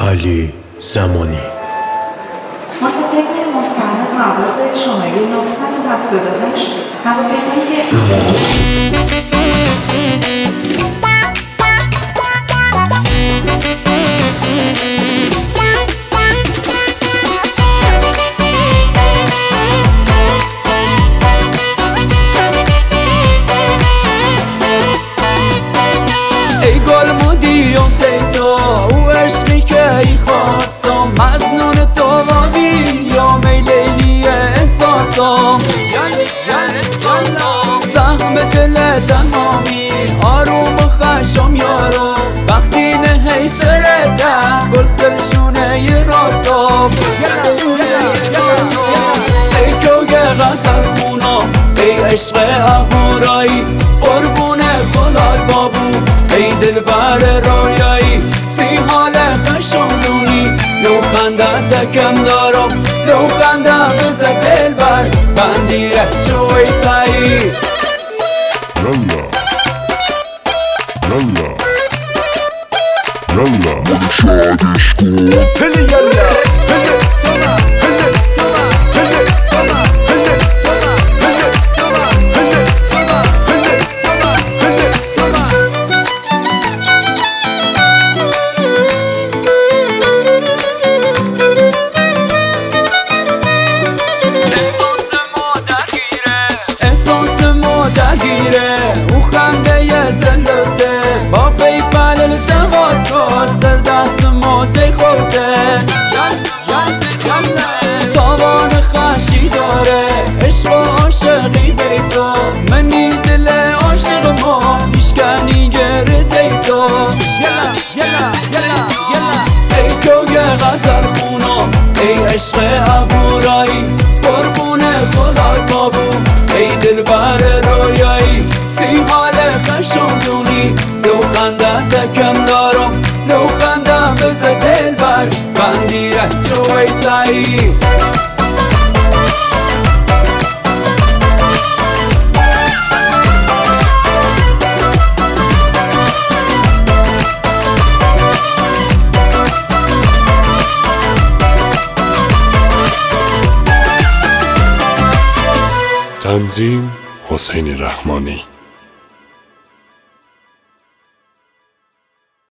علی زمانی. مسافرین محترم پرواز شماره 978 هواپیمای ای گل مدیم دیتا او عشقی که ای خواستم مزنون تو وابی یا میلیلی احساسم سهم دل تمامی آروم و خشم یارو وقتی نهی سرده گل سرشونه ی راسم ای کوگ غزل خونم ای عشق اهورایی قربون خلال بابو ای دل بر رویایی سی حال خشم دونی لو خنده تکم دارم لو خنده بزه دل بر بندیره چوی سایی يلا شادش کن هلی یلا هلی تونا هلی تونا هلی تونا هلی تونا هلی تونا هلی تونا هلی تونا هلی تونا احساس ما درگیره او خنده ی زلوته با پیپل التواس کن سر دست ما تی خورده تاوان خشی داره عشق و عاشقی بی تو منی دل عاشق ما میشکنی گرته تو ای کوگ غزل خونم ای عشق اهورایی قربون خلال بابو ای دل بر رویایی سی حال خشم دونی لو خنده تکم دارم لو خنده بزه دل بر بندیره چوی سایی تنظیم حسین رحمانی.